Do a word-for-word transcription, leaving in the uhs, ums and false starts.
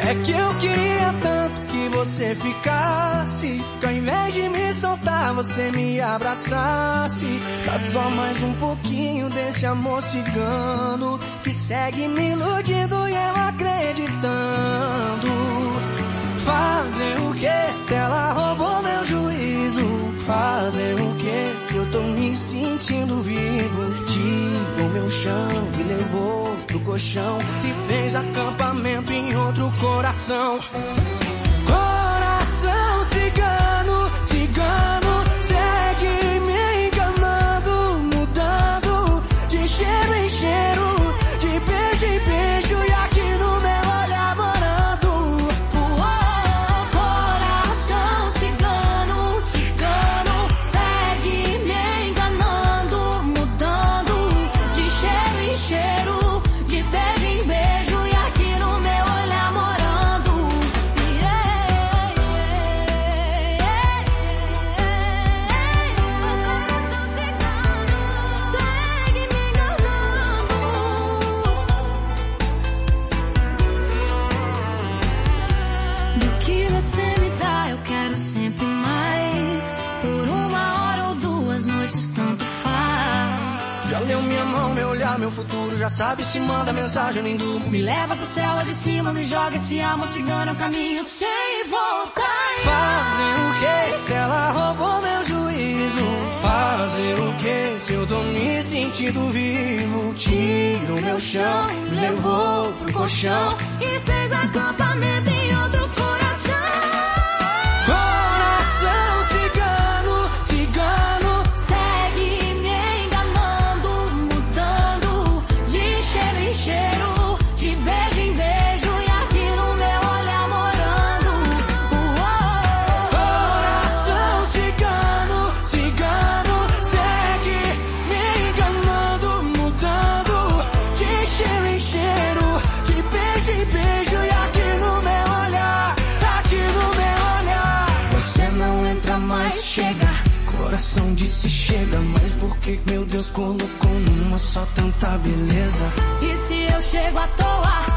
É que eu queria tanto que você ficasse, que ao invés de me soltar você me abraçasse. Dá só mais um pouquinho desse amor cigano que segue me iludindo e eu acreditando. Fazer o que se ela roubou meu juízo? Fazer o que se eu tô me sentindo vivo? Tirou meu chão e levou pro colchão e fez acampamento em outro coração. Coração cigano, cigano, segue me enganando, mudando de cheiro em cheiro, de beijo em beijo e aqui no meu olhar morando. Uou, coração cigano, cigano, segue me enganando, mudando de cheiro em cheiro, de beijo em beijo e aqui no meu olhar morando. Yeah, segue me enganando. Do que você me dá, eu quero sempre mais. Por uma hora ou duas noites, tanto faz. Já leu minha mão, meu olhar, meu futuro, já sabe se manda mensagem, nem durmo. Me leva pro céu lá de cima, me joga esse amor cigano, é um caminho sem voltar. Fazer o que se ela roubou meu juízo? Fazer o que se eu tô me sentindo vivo? Tirou meu chão, levou pro colchão E fez acampamento em outro coração. Coração cigano, cigano, Segue me enganando, mudando de cheiro em cheiro, de beijo em beijo e aqui no meu olhar morando. Uou, coração cigano, cigano, segue me enganando, mudando de cheiro em cheiro, de beijo em beijo e aqui no meu olhar, aqui no meu olhar. Você não entra mais, chega, coração disse chega, mas por que meu Deus colocou numa só tanta beleza? e se eu chego à toa?